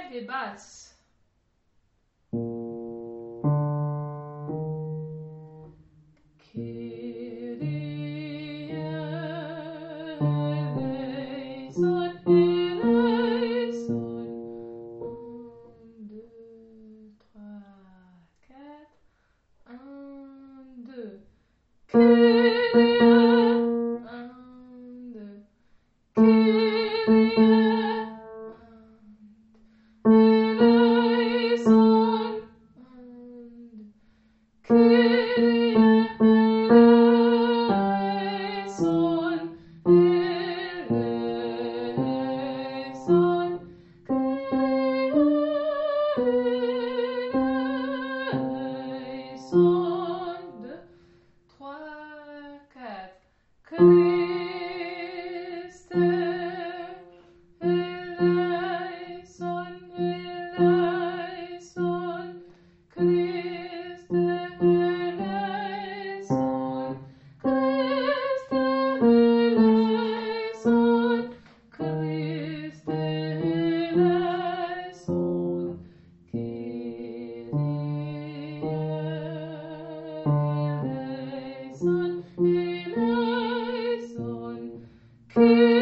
des basses. Kyrie eleison, eleison. 1, 2, 3, 4. 1, 2. Kyrie, 1, 2. Kyrie eleison, 1, 2. Kyrie eleison, eleison. Kyrie eleison, 2, 3, 4. Christe eleison, eleison. Christe eleison, Christe eleison. Christe eleison. Kyrie eleison, eleison. Kyrie